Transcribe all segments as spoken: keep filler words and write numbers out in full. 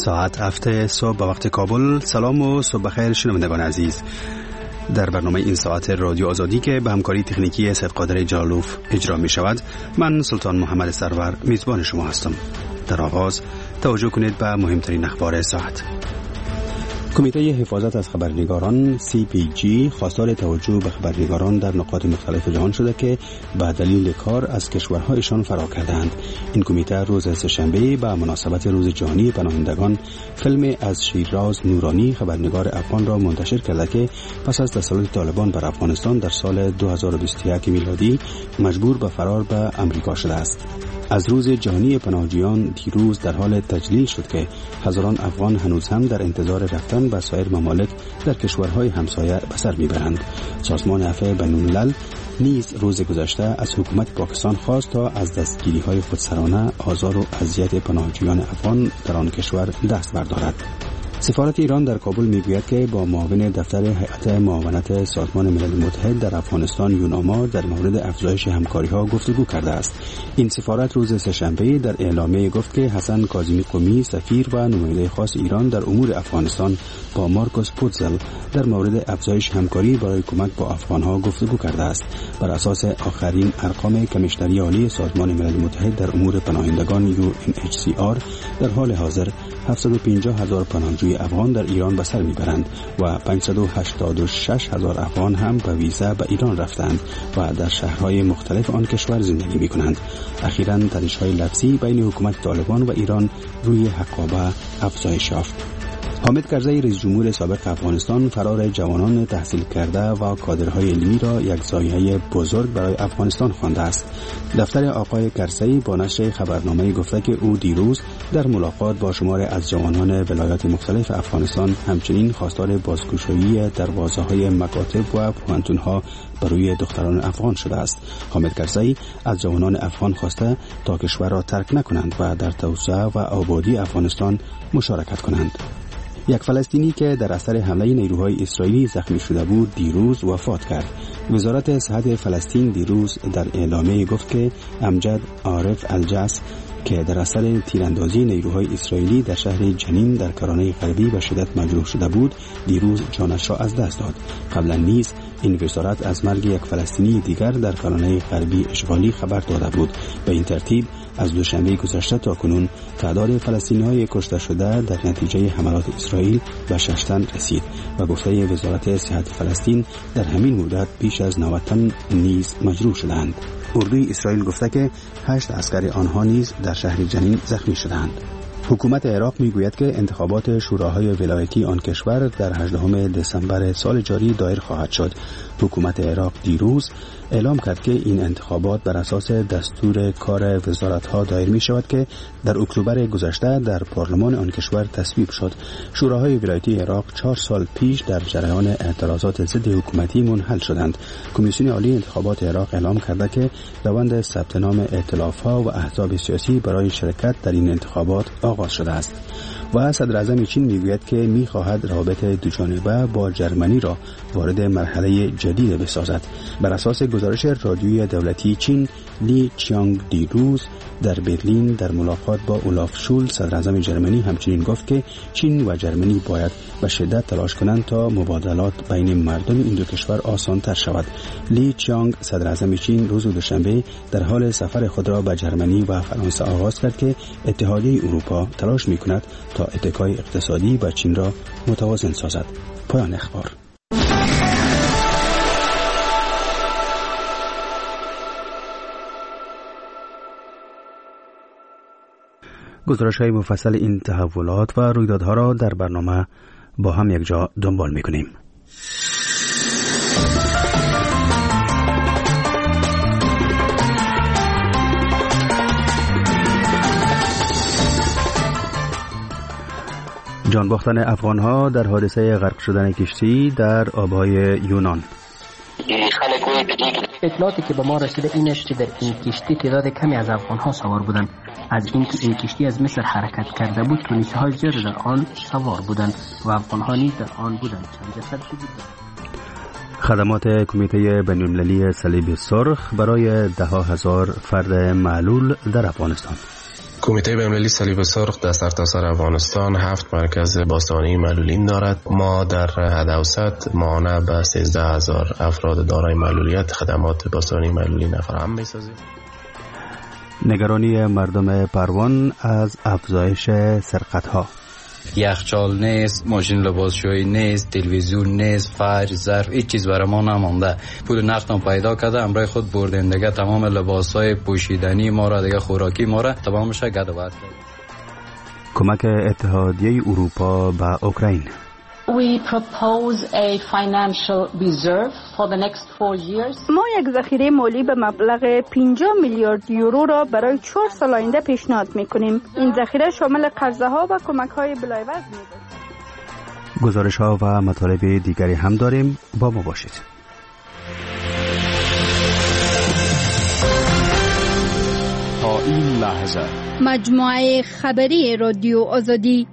ساعت هفت صبح به وقت کابل. سلام و صبح بخیر شنوندگان عزیز. در برنامه این ساعت رادیو آزادی که به همکاری تکنیکی سید قادر جلالوف اجرا می شود، من سلطان محمد سرور میزبان شما هستم. در آغاز توجه کنید به مهمترین اخبار ساعت. کمیته حفاظت از خبرنگاران سی پی جی خواستار توجه به خبرنگاران در نقاط مختلف جهان شده که به دلیل کار از کشورهایشان فرار کردند. این کمیته روز سه‌شنبه به مناسبت روز جهانی پناهندگان فیلم از شیراز نورانی خبرنگار افغان را منتشر کرده که پس از تسلط طالبان بر افغانستان در سال دو هزار و بیست و یک میلادی مجبور به فرار به امریکا شده است. از روز جهانی پناهجویان دیروز در حال تجلیل شد که هزاران افغان هنوز هم در انتظار رفتن به سایر ممالک در کشورهای همسایه به سر میبرند. سازمان عفو بین‌الملل نیز روز گذشته از حکومت پاکستان خواست تا از دستگیری‌های خودسرانه، آزار و اذیت پناهجویان افغان در آن کشور دست بردارد. سفارت ایران در کابل میگوید که با معاون دفتر هیئت معاونت سازمان ملل متحد در افغانستان یوناما در مورد افزایش همکاری‌ها گفتگو کرده است. این سفارت روز سه‌شنبه در اعلامیه گفت که حسن کاظمی قمی سفیر و نماینده خاص ایران در امور افغانستان با مارکوس پوتزل در مورد افزایش همکاری برای کمک با افغان‌ها گفتگو کرده است. بر اساس آخرین ارقام کمیشنری عالی سازمان ملل متحد در امور پناهندگان یو ان اچ سی آر در حال حاضر هفتصد و پنجاه هزار پناهجوی افغان در ایران به سر میبرند و پانصد و هشتاد و شش هزار افغان هم به ویزا به ایران رفتند و در شهرهای مختلف آن کشور زندگی میکنند. اخیراً تنش‌های لفظی بین حکومت طالبان و ایران روی حقابه افزایش یافت. حامد کرزی رئیس جمهور سابق افغانستان فرار جوانان تحصیل کرده و کادرهای علمی را یک ضایعه بزرگ برای افغانستان خوانده است. دفتر آقای کرزی با نشر خبرنامه گفته که او دیروز در ملاقات با شماری از جوانان ولایات مختلف افغانستان همچنین خواستار بازگشایی دروازه‌های مکاتب و پوهنتون‌ها برای دختران افغان شده است. حامد کرزی از جوانان افغان خواسته تا کشور را ترک نکنند و در توسعه و آبادی افغانستان مشارکت کنند. یک فلسطینی که در اثر حمله نیروهای اسرائیلی زخمی شده بود دیروز وفات کرد. وزارت صحت فلسطین دیروز در اعلامیه گفت که امجد عارف الجس که در اثر تیراندازی نیروهای اسرائیلی در شهر جنین در کرانه غربی به شدت مجروح شده بود دیروز جانش را از دست داد. قبلا نیز این وزارت از مرگ یک فلسطینی دیگر در کرانه غربی اشغالی خبر داده بود. به این ترتیب از دوشنبه گذشته تا کنون تعداد فلسطینی‌های کشته شده در نتیجه حملات اسرائیل به شش تن رسید و گفته وزارت صحت فلسطین در همین مدت بیش از نود تن نیز مجروح شدند. اردوی اسرائیل گفته که هشت عسکر آنها نیز در شهر جنین زخمی شدند. حکومت عراق میگوید که انتخابات شوراهای ولایتی آن کشور در هجدهم دسامبر سال جاری دایر خواهد شد. حکومت عراق دیروز اعلام کرد که این انتخابات بر اساس دستور کار وزارت‌ها دایر می شود که در اکتبر گذشته در پارلمان آن کشور تصویب شد. شوراهای ولایتی عراق چهار سال پیش در جریان اعتراضات ضد حکومتی منحل شدند. کمیسیون عالی انتخابات عراق اعلام کرده که روند ثبت نام ائتلاف‌ها و احزاب سیاسی برای شرکت در این انتخابات آغاز شده است. و صدر اعظم چین میگوید که میخواهد روابط دوجانبه با جرمنی را وارد مرحله جدید بسازد. بر اساس گزارش رادیویی دولتی چین، لی چیانگ دیروز در برلین در ملاقات با اولاف شولز صدر اعظم جرمنی همچنین گفت که چین و جرمنی باید به شدت تلاش کنند تا مبادلات بین مردم این دو کشور آسان‌تر شود. لی چیانگ صدر اعظم چین روز دوشنبه در حال سفر خود را به جرمنی و فرانسه آغاز کرد که اتحادیه اروپا تلاش می‌کند تا اتکای اقتصادی با چین را متوازن سازد. پایان اخبار. گزارش‌های مفصل این تحولات و رویدادها را در برنامه با هم یک جا دنبال می‌کنیم. جان باختن افغان‌ها در حادثه غرق شدن کشتی در آب‌های یونان. اطلاعاتی که به ما رسیده این است که در این کشتی تعداد کمی از افغان‌ها سوار بودند. از اینکه این کشتی از مصر حرکت کرده بود تونیسی‌های زیاد در آن سوار بودند و افغان‌ها نیز در آن بودند. چند جسد بودند. خدمات کمیته بین‌المللی صلیب سرخ برای ده هزار فرد معلول در افغانستان. کمیته بین‌المللی صلیب سرخ در سرتاسر افغانستان هفت مرکز بازدارندگی معلولین دارد. ما در حد اوسط ماهانه به سیزده هزار افراد دارای معلولیت خدمات بازدارندگی معلولین فراهم می‌سازیم. نگرانی مردم پروان از افزایش سرقت‌ها. یخچال نیست، ماشین لباسشویی نیست، تلویزیون نیست، فرش، ظرف، هیچ چیز برای ما نمانده. پول نقدم پیدا کرده، امرای خود بردن دیگه تمام لباسای پوشیدنی ما را دیگه خوراکی ما را تمامش گد و بد. کمک اتحادیه اروپا به اوکراین. We propose a financial reserve for the next four years. ما یک ذخیره مالی به مبلغ پنجاه میلیارد یورو را برای چهار سال آینده پیشنهاد می‌کنیم. این ذخیره شامل قرضه‌ها و کمک‌های بلایوز می‌باشد. گزارش‌ها و مطالب دیگری هم داریم، با ما باشید. تا این لحظه مجموعه خبری رادیو آزادی.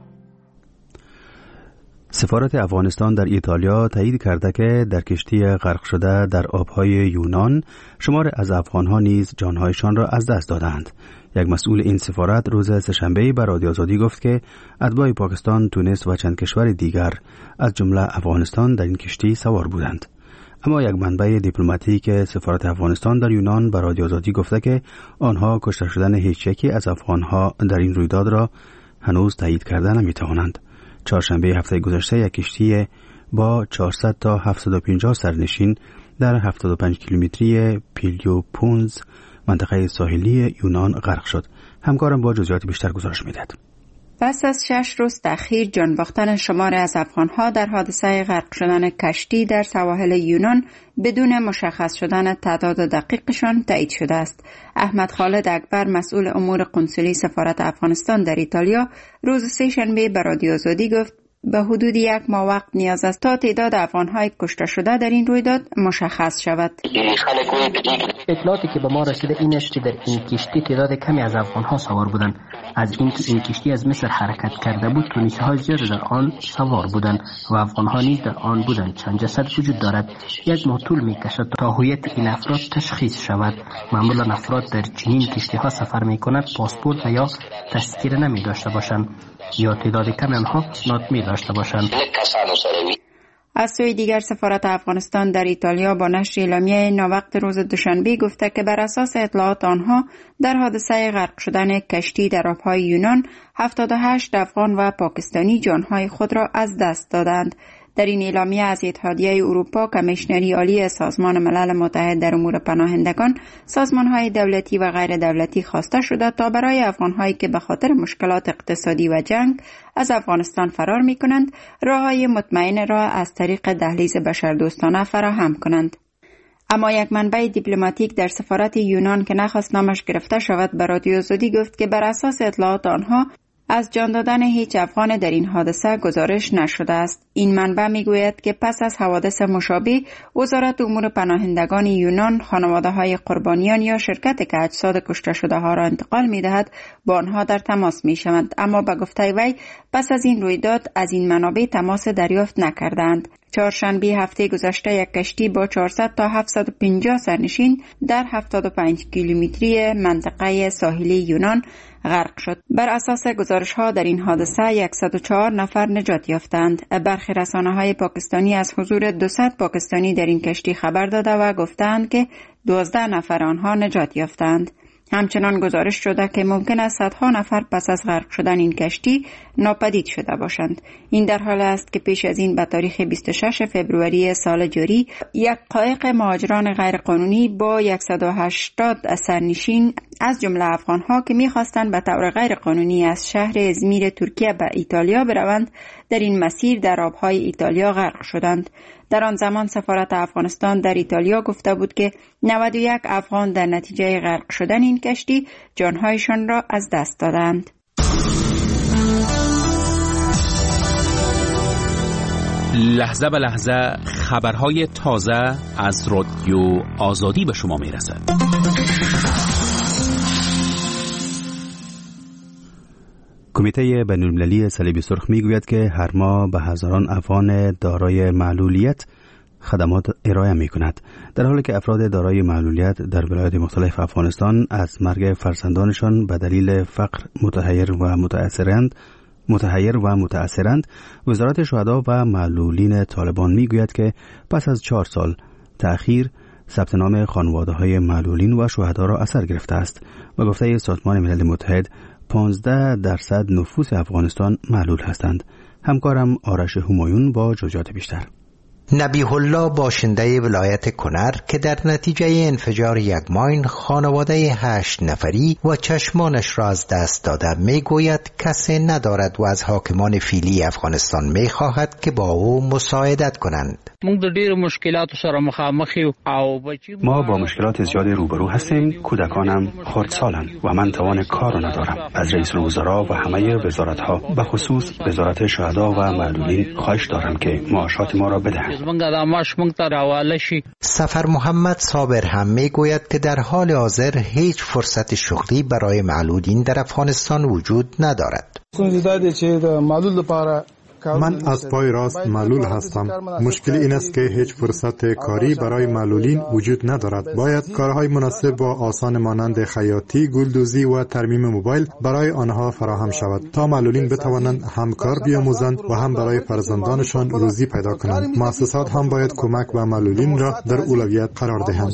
سفارت افغانستان در ایتالیا تایید کرده که در کشتی غرق شده در آبهای یونان شمار از افغانها نیز جانهایشان را از دست دادند. یک مسئول این سفارت روز سه‌شنبه به رادیو آزادی گفت که اتباع پاکستان، تونس و چند کشور دیگر از جمله افغانستان در این کشتی سوار بودند. اما یک منبع دیپلماتیک سفارت افغانستان در یونان به رادیو آزادی گفته که آنها کشته شدن هیچ یکی از افغانها در این رویداد را هنوز تایید کرده نمی‌توانند. چهارشنبه هفته گذشته یک کشتی با چهارصد تا هفتصد و پنجاه سرنشین در هفتاد و پنج کیلومتری پیلیوپونز منطقه ساحلی یونان غرق شد. همکارم با جزئیات بیشتر گزارش می‌دهد. پس از شش روز تأخیر جان باختن شمار از افغانها در حادثه غرق شدن کشتی در سواحل یونان بدون مشخص شدن تعداد دقیقشان تایید شده است. احمد خالد اکبر، مسئول امور قنسولی سفارت افغانستان در ایتالیا، روز سه‌شنبه به رادیو آزادی گفت به حدود یک ماه وقت نیاز است تا تعداد افغان‌های کشته شده در این رویداد مشخص شود. اطلاعاتی که به ما رسیده این است که در این کشتی تعداد کمی از افغان‌ها سوار بودند. از اینکه این کشتی از مصر حرکت کرده بود، تونسی‌های زیاد در آن سوار بودند و افغان‌ها نیز در آن بودند. چند جسد وجود دارد. یک ماه طول می‌کشد تا هویت این افراد تشخیص شود. معمولا افراد در چنین کشتی‌ها سفر می‌کنند پاسپورت یا تذکره نمی‌داشته باشند یا تعداد کمی آنها ناطمی داشته باشند. از سوی دیگر سفارت افغانستان در ایتالیا با نشر اعلامیه ناوقت روز دوشنبه گفته که بر اساس اطلاعات آنها در حادثه غرق شدن کشتی در آبهای یونان هفتاد و هشت افغان و پاکستانی جانهای خود را از دست دادند. در این اعلامیه از اتحادیه اروپا، کمیشنری عالی سازمان ملل متحد در امور پناهندگان، سازمان‌های دولتی و غیر دولتی خواسته شده تا برای افغان‌هایی که به خاطر مشکلات اقتصادی و جنگ از افغانستان فرار می‌کنند، راه‌های مطمئن را از طریق دهلیز بشردوستانه فراهم کنند. اما یک منبع دیپلماتیک در سفارت یونان که نخواست نامش گرفته شود به رادیو آزادی گفت که بر اساس اطلاعات آنها از جان دادن هیچ افغان در این حادثه گزارش نشده است. این منبع میگوید که پس از حوادث مشابه وزارت امور پناهندگان یونان خانواده‌های قربانیان یا شرکت که اجساد کشته شده ها را انتقال می‌دهد با آنها در تماس می‌شوند، اما به گفته وی پس از این رویداد از این منابع تماس دریافت نکردند. چهارشنبه هفته گذشته یک کشتی با چهارصد تا هفتصد و پنجاه سرنشین در هفتاد و پنج کیلومتری منطقه ساحلی یونان غرق شد. بر اساس گزارش‌ها در این حادثه صد و چهار نفر نجات یافتند. برخی رسانه‌های پاکستانی از حضور دویست پاکستانی در این کشتی خبر داده و گفتند که دوازده نفر آنها نجات یافتند. همچنان گزارش شده که ممکن است صدها نفر پس از غرق شدن این کشتی ناپدید شده باشند. این در حال است که پیش از این به تاریخ بیست و شش فوریه سال جاری یک قایق مهاجران غیرقانونی با صد و هشتاد سرنشین از جمله افغان‌ها که می‌خواستند به طور غیرقانونی از شهر ازمیر ترکیه به ایتالیا بروند در این مسیر در آب‌های ایتالیا غرق شدند. در آن زمان سفارت افغانستان در ایتالیا گفته بود که نود و یک افغان در نتیجه غرق شدن این کشتی جانهایشان را از دست دادند. لحظه به لحظه خبرهای تازه از رادیو آزادی به شما میرسد. کمیته بین‌المللی صلیب سرخ میگوید که هر ماه به هزاران افغان دارای معلولیت خدمات ارائه می کند، در حالی که افراد دارای معلولیت در ولایات مختلف افغانستان از مرگ فرزندانشان به دلیل فقر متحیر و متأثرند متحیر و متأثرند. وزارت شهدا و معلولین طالبان می گوید که پس از چهار سال تأخیر ثبت نام خانواده‌های معلولین و شهدا را اثر گرفته است و گفته سازمان ملل متحد پانزده درصد نفوس افغانستان معلول هستند. همکارم آرش همایون با جزئیات بیشتر. نبیه الله باشنده ولایت کنر که در نتیجه انفجار یک ماین خانواده هشت نفری و چشمانش را از دست داده می گوید کسی ندارد و از حاکمان فعلی افغانستان می خواهد که با او مساعدت کنند. ما با مشکلات زیادی روبرو هستیم. کودکانم خردسالند و من توان کار را ندارم. از رئیس الوزراء و همه وزارت‌ها به خصوص وزارت شهدا و معلولین خواهش دارم که معاشات ما را بدهند. سفر محمد صابر هم می گوید که در حال حاضر هیچ فرصت شغلی برای معلولین در افغانستان وجود ندارد. من از پای راست معلول هستم. مشکل این است که هیچ فرصت کاری برای معلولین وجود ندارد. باید کارهای مناسب و آسان مانند خیاطی، گلدوزی و ترمیم موبایل برای آنها فراهم شود تا معلولین بتوانند هم کار بیاموزند و هم برای فرزندانشان روزی پیدا کنند. مؤسسات هم باید کمک به معلولین را در اولویت قرار دهند.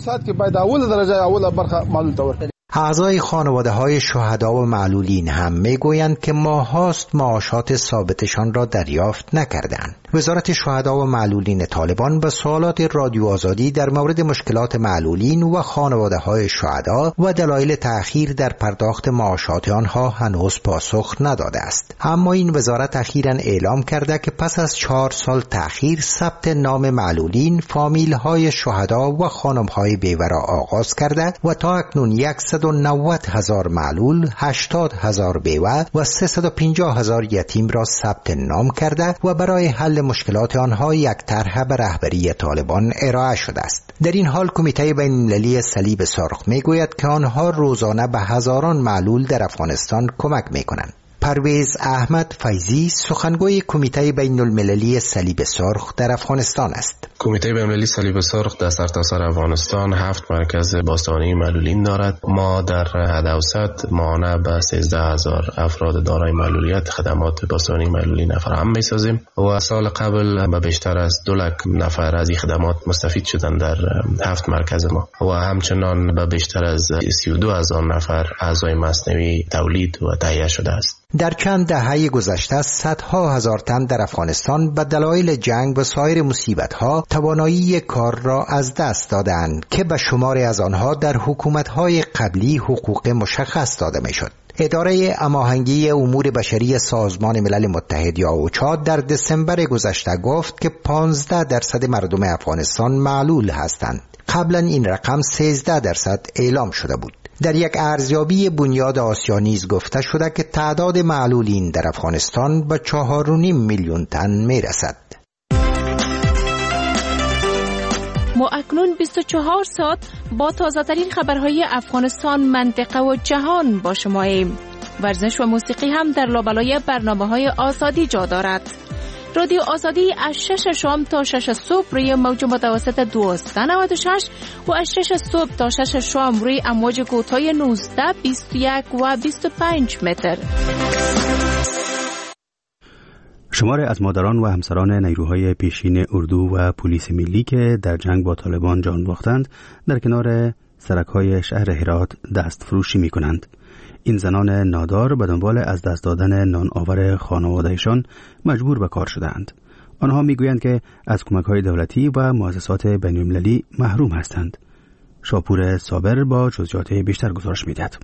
اعضای خانواده های شهدا و معلولین هم می گویند که ماهاست معاشات ثابتشان را دریافت نکردند. وزارت شهدا و معلولین طالبان به سوالات رادیو آزادی در مورد مشکلات معلولین و خانواده های شهدا و دلایل تأخیر در پرداخت معاشات آنها هنوز پاسخ نداده است. اما این وزارت اخیراً اعلام کرده که پس از چهار سال تأخیر ثبت نام معلولین، فامیل های شهدا و خانم های بیوه را آغاز کرده و تا اکنون صد و نود هزار معلول، هشتاد هزار بیوه و سیصد و پنجاه هزار یتیم را ثبت نام کرده و برای حل مشکلات آنها یک طرح به رهبری طالبان ارائه شده است. در این حال کمیته بین المللی صلیب سرخ می گوید که آنها روزانه به هزاران معلول در افغانستان کمک می کنند. پرویز احمد فیضی سخنگوی کمیته بین المللی صلیب سرخ در افغانستان است. کمیته بین المللی صلیب سرخ در سرتاسر افغانستان هفت مرکز باستانی معلولین دارد. ما در حد اوسط مانع به سیزده هزار افراد دارای معلولیت خدمات باستانی معلولین فراهم می‌سازیم و سال قبل به بیشتر از دو لک نفر از این خدمات مستفید شدند در هفت مرکز ما و همچنان به بیشتر از سی و دو هزار نفر اعضای مصنوی تولید و تهیه شده است. در چند دهه گذشته صدها هزار تن در افغانستان به دلایل جنگ و سایر مصیبت‌ها توانایی کار را از دست دادند که به شماری از آنها در حکومت‌های قبلی حقوق مشخص داده می‌شد. اداره هماهنگی امور بشری سازمان ملل متحد یا اوچا در دسامبر گذشته گفت که پانزده درصد مردم افغانستان معلول هستند. قبلا این رقم سیزده درصد اعلام شده بود. در یک ارزیابی بنیاد آسیا نیز گفته شده که تعداد معلولین در افغانستان به چهار و نیم میلیون تن می رسد. ما اکنون بیست و چهار ساعت با تازه ترین خبرهای افغانستان، منطقه و جهان با شماییم. ورزش و موسیقی هم در لابلای برنامه های آزادی جا دارد. رادیو آزادی از شش شام تا شش صبح روی موج متوسط دویست و نود و شش و از شش صبح تا شش شام روی امواج کوتاه نوزده، بیست و یک و بیست و پنج متر. شمار از مادران و همسران نیروهای پیشین اردو و پلیس ملی که در جنگ با طالبان جان باختند در کنار سرک‌های شهر هرات دست فروشی می کنند. این زنان نادار به دنبال از دست دادن نان آور خانوادهشان مجبور به کار شدند. آنها میگویند که از کمک‌های دولتی و مؤسسات بین‌المللی محروم هستند. شاپور صابر با جزئیات بیشتر گزارش می‌دهد.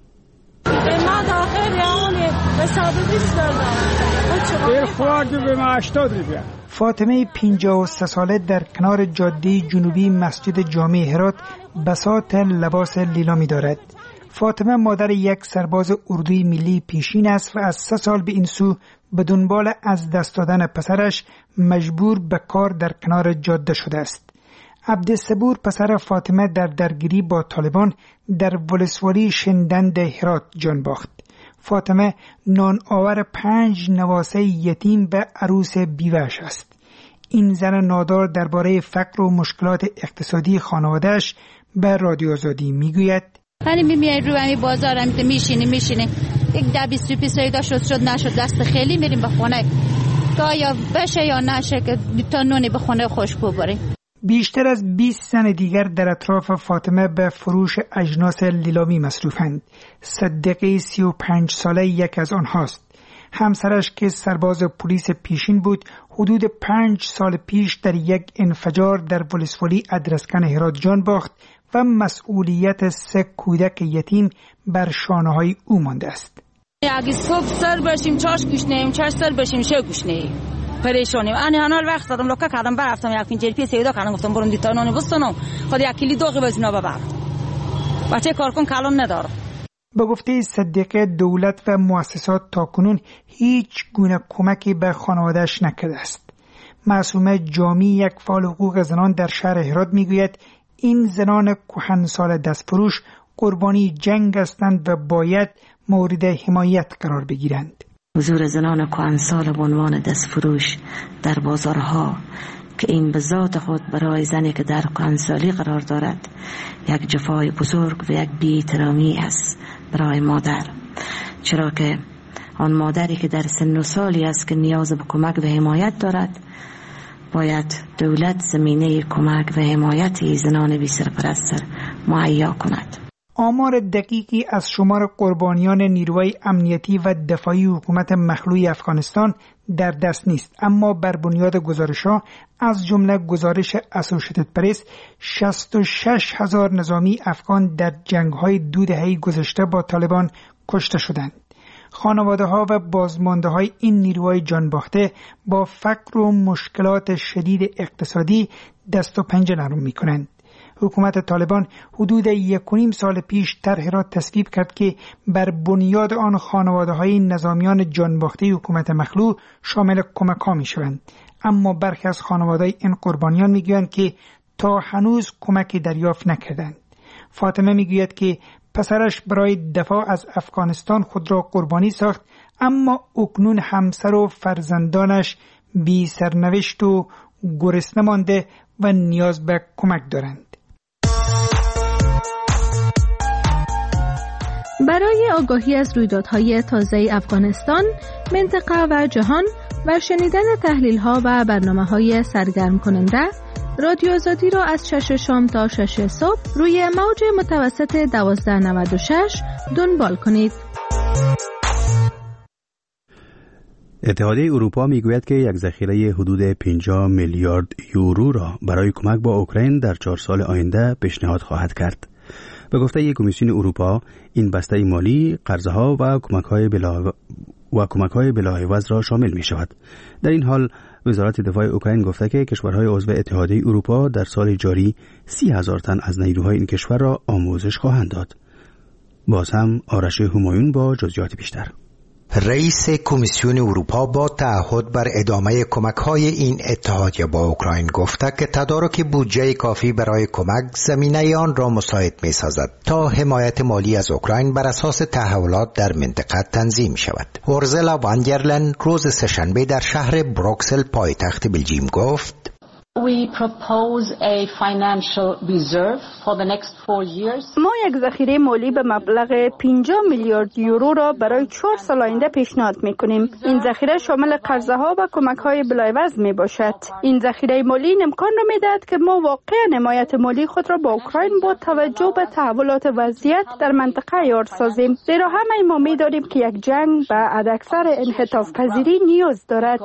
فاطمه پنجاه و سه ساله در کنار جاده جنوبی مسجد جامع هرات بساط لباس لیلا می دارد. فاطمه مادر یک سرباز اردوی ملی پیشین است و از سه سال به این سو به دنبال از دست دادن پسرش مجبور به کار در کنار جاده شده است. عبدالصبور پسر فاطمه در درگیری با طالبان در ولسوالی شندند هرات جان باخت. فاطمه نان آور پنج نواسه یتیم به عروس بیوه‌اش است. این زن نادار درباره فقر و مشکلات اقتصادی خانواده‌اش به رادیو آزادی میگوید: ولی میای رو همین بازار هم میشینی میشینی یک ده بیست روپیه سیدا شد شد نشد دست خیلی میریم به خونه تا یا بشه یا نشه که تا نونی به خونه خوش ببریم. بیشتر از بیست زن دیگر در اطراف فاطمه به فروش اجناس لیلامی مصروفند. صدیقه سی و پنج ساله یک از آنهاست. همسرش که سرباز پلیس پیشین بود حدود پنج سال پیش در یک انفجار در ولسوالی ادرسکن هرات جان باخت و مسئولیت سه کودک یتیم بر شانه‌های او مانده است. اگه صبح سر برشیم چاش گوش نیم چاش سر برشیم شه گوش نیم پریشانیم. انا هنال وقت دادم لوکا کردم برفتم یک فنجل پی سیدا کردم گفتم برون دیتا نون بستونم خود یک کلی دوغی بزنا ببر بچه کار کن کلام نداره. به گفته صدیقه دولت و مؤسسات تاکنون هیچ گونه کمکی به خانواده‌اش نکرده است. معصومه جامی یک فعال حقوق زنان در شهر هرات میگوید این زنان کهنسال دستفروش قربانی جنگ هستند و باید مورد حمایت قرار بگیرند. حضور زنان کهنسال به عنوان دستفروش در بازارها که این به ذات خود برای زنی که در کهنسالی قرار دارد یک جفای بزرگ و یک بی‌احترامی است برای مادر، چرا که آن مادری که در سن و سالی است که نیاز به کمک و حمایت دارد باید دولت زمینه کمک و حمایت زنان بی سرپرست مهیا کند. آمار دقیقی از شمار قربانیان نیروهای امنیتی و دفاعی حکومت مخلوع افغانستان در دست نیست، اما بر بنیاد گزارش‌ها از جمله گزارش اسوشیتد پرس شصت و شش هزار نظامی افغان در جنگ‌های دو دهه گذشته با طالبان کشته شدند. خانواده‌ها و بازمانده‌های این نیروهای جانباخته با فقر و مشکلات شدید اقتصادی دست و پنجه نرم می‌کنند. حکومت طالبان حدود یک و نیم سال پیش طرح را تصویب کرد که بر بنیاد آن خانواده‌های نظامیان جانباخته حکومت مخلوع شامل کمک‌ها می‌شوند، اما برخی از خانواده‌های این قربانیان می‌گویند که تا هنوز کمکی دریافت نکردند. فاطمه می‌گوید که پسرش برای دفاع از افغانستان خود را قربانی ساخت، اما اکنون همسر و فرزندانش بی سرنوشت و گرسنه مانده و نیاز به کمک دارند. برای آگاهی از رویدادهای تازه افغانستان، منطقه و جهان و شنیدن تحلیل‌ها و برنامه‌های سرگرم کننده، رادیو آزادی را از شش شام تا شش صبح روی موج متوسط دوازده نود و شش دنبال کنید. اتحادیه اروپا میگوید که یک ذخیره حدود پنجاه میلیارد یورو را برای کمک با اوکراین در چهار سال آینده پیشنهاد خواهد کرد. به گفته یک کمیسیون اروپا، این بسته مالی قرضها و کمک‌های بلا و کمک‌های بلاعوض را شامل می‌شود. در این حال وزارت دفاع اوکراین گفته که کشورهای عضو اتحادیه اروپا در سال جاری سی هزار تن از نیروهای این کشور را آموزش خواهند داد. باز هم آرش همایون با جزئیات بیشتر. رئیس کمیسیون اروپا با تعهد بر ادامه کمک‌های این اتحادیه با اوکراین گفته که تدارک بودجه کافی برای کمک زمینه آن را مساعد می‌سازد تا حمایت مالی از اوکراین بر اساس تحولات در منطقه تنظیم شود. اورزلا وان در لین روز سه‌شنبه در شهر بروکسل پایتخت بلژیم گفت: We propose a financial reserve for the next four years. ما یک ذخیره مالی به مبلغ پنجاه میلیارد یورو را برای چهار سال آینده پیشنهاد می‌کنیم. این ذخیره شامل قرضه‌ها و کمک‌های بلایوز میباشد. این ذخیره مالی امکان را می‌دهد که ما واقعاً حمایت مالی خود را با اوکراین با توجه به تحولات وضعیت در منطقه یار سازیم. زیرا همه ما می‌دانیم که یک جنگ به حداکثر انعطاف پذیری نیاز دارد.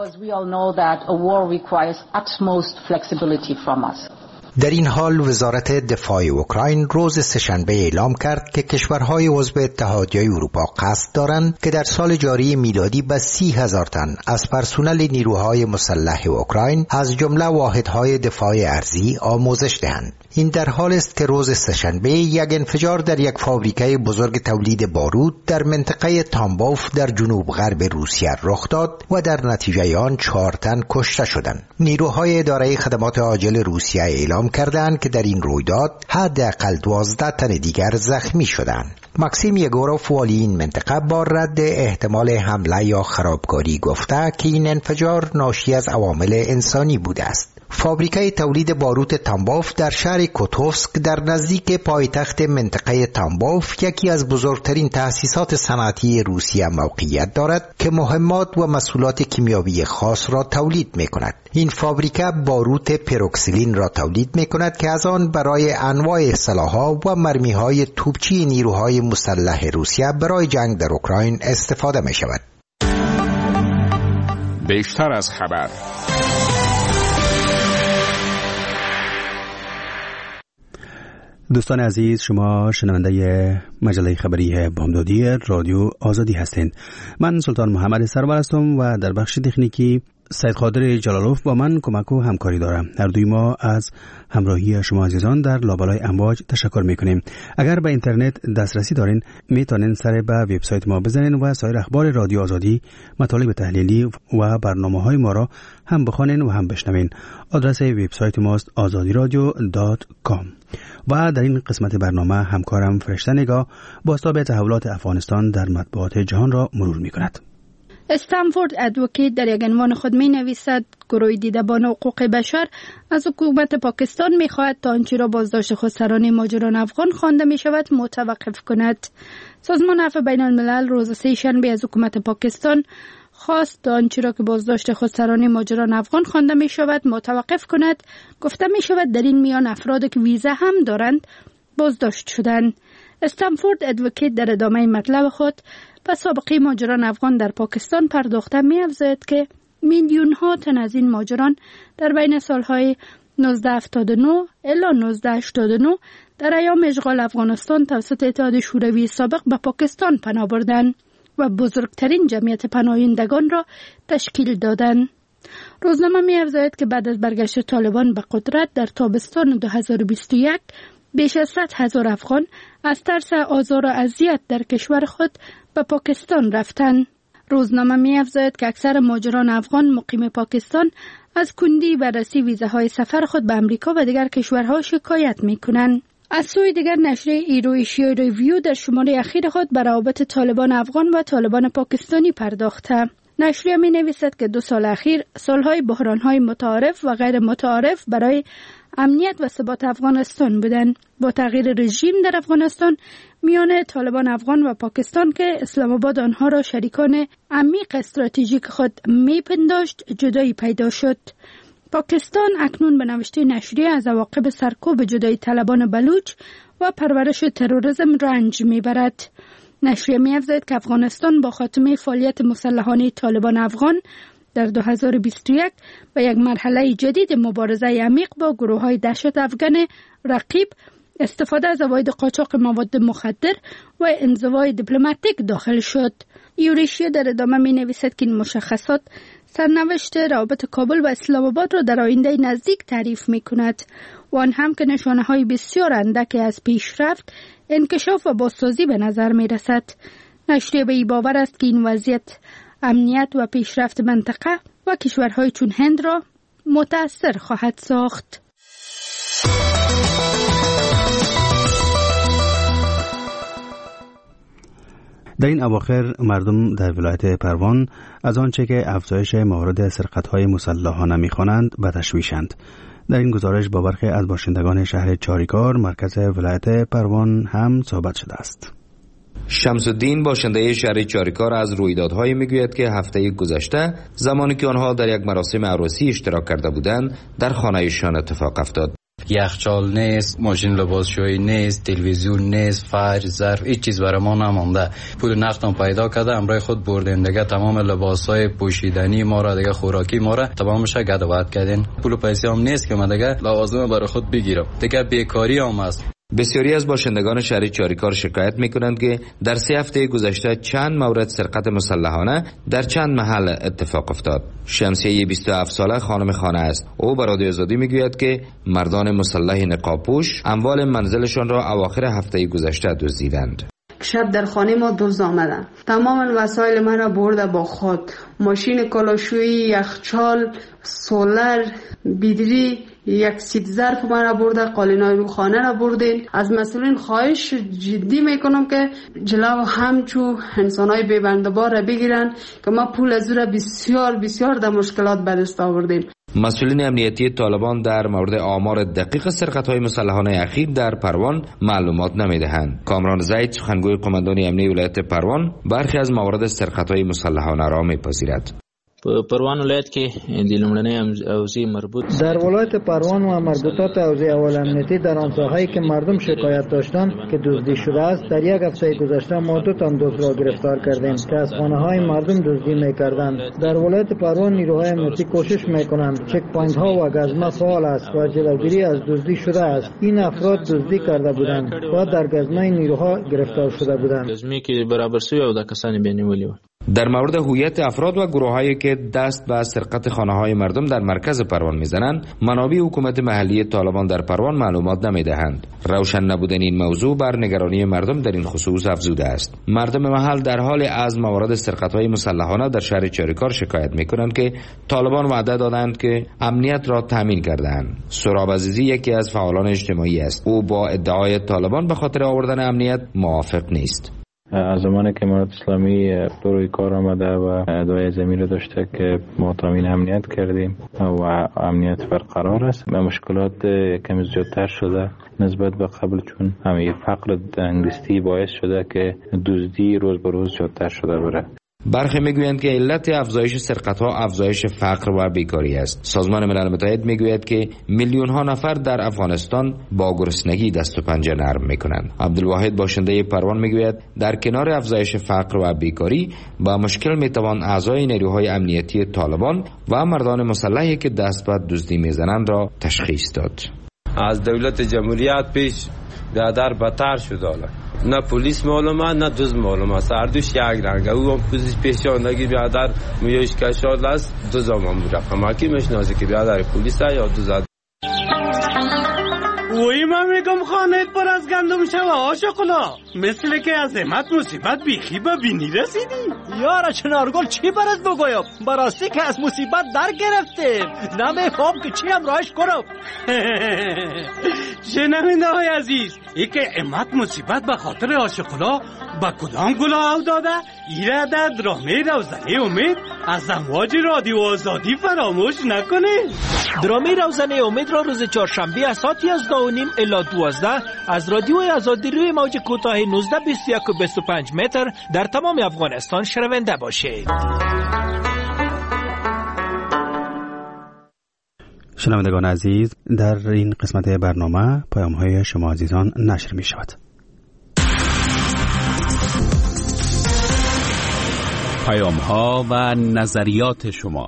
در این حال وزارت دفاع اوکراین روز سه‌شنبه اعلام کرد که کشورهای عضو اتحادیه اروپا قصد دارند که در سال جاری میلادی به سی هزار تن از پرسنل نیروهای مسلح اوکراین از جمله واحدهای دفاع ارضی آموزش دهند. این در حال است که روز سه‌شنبه یک انفجار در یک فابریکه بزرگ تولید بارود در منطقه تامبوف در جنوب غرب روسیه رخ داد و در نتیجه آن چهار تن کشته شدند. نیروهای اداره خدمات عاجل روسیه اعلام کردند که در این رویداد حداقل دوازده تن دیگر زخمی شدند. ماکسیم یگوروف والی این منطقه با رد احتمال حمله یا خرابکاری گفته که این انفجار ناشی از عوامل انسانی بوده است. فابریکه تولید بارود تامبوف در شهر کوتوفسک در نزدیک پایتخت منطقه تامبوف یکی از بزرگترین تأسیسات صنعتی روسیه موقعیت دارد که مهمات و محصولات کیمیاوی خاص را تولید می کند. این فابریکه بارود پروکسیلین را تولید می کند که از آن برای انواع سلاح‌ها و مرمی‌های توپچی نیروهای مسلح روسیه برای جنگ در اوکراین استفاده می شود. بیشتر از خبر. دوستان عزیز، شما شنونده مجله خبری بامدادی رادیو آزادی هستید. من سلطان محمد سرور هستم و در بخش تکنیکی سید قادر جلالوف با من کمک و همکاری دارم. هر دوی ما از همراهی شما عزیزان در لابلای امواج تشکر میکنیم. اگر به اینترنت دسترسی دارین میتونین سر به وبسایت ما بزنین و سایر اخبار رادیو آزادی، مطالب تحلیلی و برنامه‌های ما را هم بخوانین و هم بشنوین. آدرس وبسایت ماست آزادی رادیو دات کام. و در این قسمت برنامه همکارم فرشته نگاه بازتاب تحولات افغانستان در مطبوعات جهان را مرور میکند. استنفورد ادوکیت در یک عنوان خود می نویسد گروه دیدبان حقوق بشر از حکومت پاکستان می خواهد تا آنچه را بازداشت خودسران ماجران افغان خوانده می شود متوقف کند. سازمان عفو بین الملل روز سه شنبه از حکومت پاکستان خواست تا آنچه را که بازداشت خودسران ماجران افغان خوانده می شود متوقف کند. گفته می شود در این میان افرادی که ویزا هم دارند بازداشت شدند. استنفورد ادوکیت در ادامه مطلب خود و سابقه ماجران افغان در پاکستان پرداخته می افزاید که میلیون ها تن از این ماجران در بین سالهای نوزده هفتاد و نه الی نوزده هشتاد و نه در ایام اشغال افغانستان توسط اتحاد شوروی سابق به پاکستان پناه بردند و بزرگترین جمعیت پناهندگان را تشکیل دادند. روزنامه می افزاید که بعد از برگشت طالبان به قدرت در تابستان دو هزار و بیست و یک بیش از صد هزار افغان از ترس آزار و اذیت در کشور خود به پاکستان رفتند. روزنامه می افزاید که اکثر ماجران افغان مقیم پاکستان از کندی بررسی ویزاهای سفر خود به امریکا و دیگر کشورها شکایت می کنند. از سوی دیگر نشریه ایرویشیا ریویو در شماره اخیر خود به روابط طالبان افغان و طالبان پاکستانی پرداخته. نشریه می نویسد که دو سال اخیر سالهای بحرانهای متعارف و غیر متعارف برای امنیت و ثبات افغانستان بودند. با تغییر رژیم در افغانستان میان طالبان افغان و پاکستان که اسلام آباد آنها را شریکان عمیق استراتژیک خود میپنداشت جدایی پیدا شد. پاکستان اکنون به نوشته نشریه از عواقب سرکوب جدایی طلبان بلوچ و پرورش تروریسم رنج میبرد. نشریه می‌افزاید که افغانستان با خاتمه فعالیت مسلحانه طالبان افغان در دو هزار و بیست و یک و یک مرحله جدید مبارزه عمیق با گروه‌های دهشت افغان رقیب، استفاده از عواید قاچاق مواد مخدر و انزوای دیپلماتیک داخل شد. یوریشیا در ادامه می نویسد که این مشخصات سرنوشت روابط کابل و اسلام آباد را در آینده نزدیک تعریف می کند و آن هم که نشانه های بسیار اندکی از پیشرفت، انکشاف و بازسازی به نظر می رسد. نشریه به این باور است که این وضعیت امنیت و پیشرفت منطقه و کشورهای چون هند را متأثر خواهد ساخت. در این اواخر مردم در ولایت پروان از آنچه که افزایش موارد سرقت‌های مسلحانه می‌خوانند به تشویشند. در این گزارش با برخی از باشندگان شهر چاریکار مرکز ولایت پروان هم صحبت شده است. شمس الدین باشنده شهر چاریکار از رویدادهایی میگوید که هفته گذشته زمانی که آنها در یک مراسم عروسی اشتراک کرده بودند در خانه‌شان اتفاق افتاد. یخچال نیست، ماشین لباسشویی نیست، تلویزیون نیست، فرش، ظرف، هیچ چیز برای ما نمانده. پول نقدم پیدا کرده، امرای خود بردن دیگه تمام لباسای پوشیدنی ما را دیگه خوراکی ما را تمامش گدوات کردین. پول و پیسه هم نیست که من دیگه لوازم برای خود بگیرم. دیگه بیکاری هم است. بسیاری از باشندگان شهر چاریکار شکایت میکنند که در سه هفته گذشته چند مورد سرقت مسلحانه در چند محل اتفاق افتاد. شمسیه بیست و هفت ساله خانم خانه است. او به رادیو آزادی میگوید که مردان مسلح نقابپوش اموال منزلشان را اواخر هفته گذشته دزدیدند. شب در خانه ما دزد آمدن، تمام وسایل من را برده با خود، ماشین کلاشویی، یخچال، سولر، بیدری، یک سیت ظرف من را برده، قالینای رو خانه را بردین. از مسئولین خواهش جدی میکنم که جلو همچو انسانای بی‌بنده‌بار را بگیرن که ما پول از او را بسیار بسیار در مشکلات به دست آوردیم. مسئولین امنیتی طالبان در مورد آمار دقیق سرقت‌های مسلحانه اخیر در پروان معلومات نمی‌دهند. کامران زید سخنگوی قماندان امنیتی ولایت پروان برخی از موارد سرقت‌های مسلحانه را می‌پذیرد. پروان ولایت کې د لومړنۍ اوضاع مربوط در ولایت پروان و مربوطات اوضاع اول امنیتی در آن ساحه‌ای که مردم شکایت داشتند که دزدی شده است، در یک هفته گذشته ما دو تن دزد را گرفتار کردیم که از خانه‌های مردم دزدی می‌کردند. در ولایت پروان نیروهای امنیتی کوشش می‌کنند، چک پوینت ها و گزمه فعال است و جلوگیری از دزدی شده است. این افراد دزدی کرده بودند و در گزمه نیروها گرفتار شده بودند. گزمه که برابر سوی او د کسانی بینیولی و در مورد هویت افراد و گروهایی که دست به سرقت خانه‌های مردم در مرکز پروان میزنند، منابع حکومت محلی طالبان در پروان معلومات نمیدهند. روشن نبودن این موضوع بر نگرانی مردم در این خصوص افزوده است. مردم محل در حال از موارد سرقت‌های مسلحانه در شهر چاریکار شکایت می‌کنند که طالبان وعده دادند که امنیت را تامین کرده‌اند. سراب عزیزی یکی از فعالان اجتماعی است. او با ادعای طالبان به خاطر آوردن امنیت موافق نیست. از زمانی که امارات اسلامی روی کار آمده و ادعای زمین رو داشته که ما تامین امنیت کردیم و امنیت برقرار است، مشکلات کمی زیادتر شده نسبت به قبل، چون همه فقر انگلیستی باعث شده که دزدی روز به روز زیادتر شده بره. برخی میگویند که علت افزایش سرقت‌ها افزایش فقر و بیکاری است. سازمان ملل متحد میگوید که میلیون ها نفر در افغانستان با گرسنگی دست و پنجه نرم میکنند. عبدالواحد باشنده پروان میگوید در کنار افزایش فقر و بیکاری با مشکل میتوان اعضای نیروهای امنیتی طالبان و مردان مسلحی که دست به دزدی میزنند را تشخیص داد. از دولت جمهوریت پیش بیادر بدتر شد. حالا نه پلیس معلومه نه دزد معلومه، هر دوش یک رنگه. او هم پوزیش پیشاندگی بیادر میوش کشاد است، دزد هم رقم کی میشناسه که بیادر پلیس یا دزد. وی من میگم خانه پر از گندم شوه آشقلا، مثل که از امت مصیبت بیخی به بینی رسیدی. یارا چنارگل چی برات بگویم؟ براستی که از مصیبت در گرفتیم، نمیفهم که چی هم راش کنم. شنونده های عزیز، ای که امت مصیبت به خاطر آشقلا با کدام گلا او داده؟ ایره در درامه روزنه امید از امواج رادیو آزادی فراموش نکنه. درامه روزنه امید را روز چهارشنبه از ساعت یازده و نیم الی دوازده از رادیو آزادی روی موج کوتاه نوزده بیست و یک و بیست و پنج متر در تمام افغانستان شنونده باشید. شنوندگان عزیز، در این قسمت برنامه پیام‌های شما عزیزان نشر می شود. پیام‌ها و نظریات شما.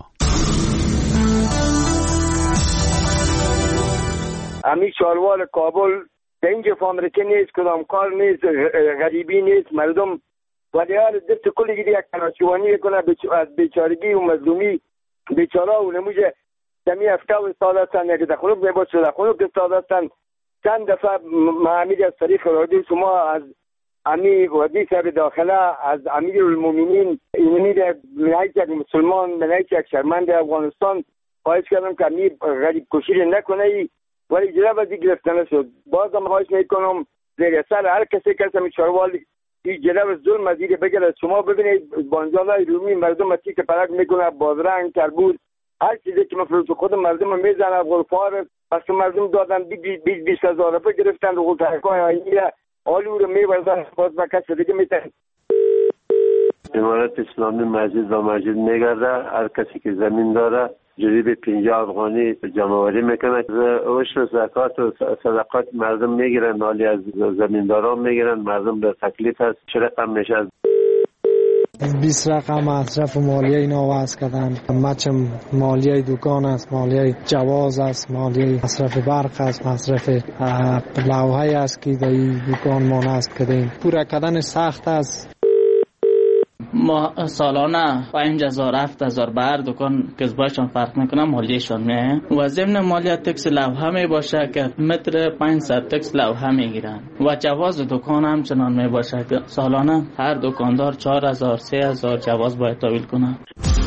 امی شاروال کابل در اینجا فامرکه نیست، کدام کار نیست، غریبی نیست، مردم ولی حال دست کلی گیری یک کناشوانی کنه از بیچارگی و مظلومی بیچاره و نموجه دمی هفته و استاد هستن، یک دخلوک میباد شده دخلوک استاد هستن. چند دفعه محمید از طریق رادیو شما از امی ودی صاحب داخله از امیر المومنین اینمی در منایت یک مسلمان منایت یک شرمند افغانستان خواهش کردم که امی غریب کشیر نکنه ای، ولی جرا بازی گرفتنه شد. باز هم خواهش میکنم زیر سر هر کسی که همی شاروال این جلو ظلم از ایره بگرد. شما ببینید بانجانای رومی مردم اتی که پرک میکنه، بازرنگ، تربوز، هر چیزی که مفروض خود مردم میزنه، غلفار پس مردم دادن بیست بیست هزار روپه گرفتن رو غلطرکای آینیه آلو رو میبردن باز با کسی دیگه میتن. امارات اسلامی مسجد و مسجد میگرده، هر کسی که زمین داره جریب پنجاه افغانی جمعوری میکنه، عشر و زکات و صدقات مردم میگیرن، حالی از زمینداران میگیرن، مردم در تکلیف هست. چه رقم میشه؟ بیست رقم مصرف مالیه اینا وضع کردن. مچ مالیه دکان است، مالیه جواز است، مالیه مصرف برق است، مصرف لوحه است که در دکان ما نصب کردیم. پورا کردن سخت است. ما سالانه پنج هزار هفت هزار بر دکان کسبایشان فرق میکنه، مالیهشان میه و ضمن مالیه تکس لوحه می باشه که متر پانصد تکس لوحه میگیرن و جواز دکان همچنان می باشه که سالانه هر دکاندار چهار هزار سه هزار جواز باید تحویل کنه.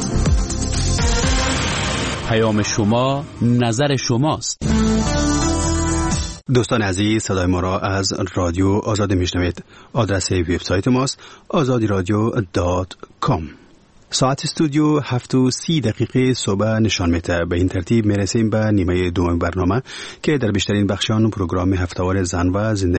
پیام شما نظر شماست. دوستان عزیز، صدای ما را از رادیو آزادی میشنوید. آدرس وبسایت ماست آزادی رادیو دات کام. ساعت استودیو هفت و سی دقیقه صبح نشان میده. به این ترتیب میرسیم به نیمه دوم برنامه که در بیشترین بخشان پروگرام هفته‌وار زن و زندگی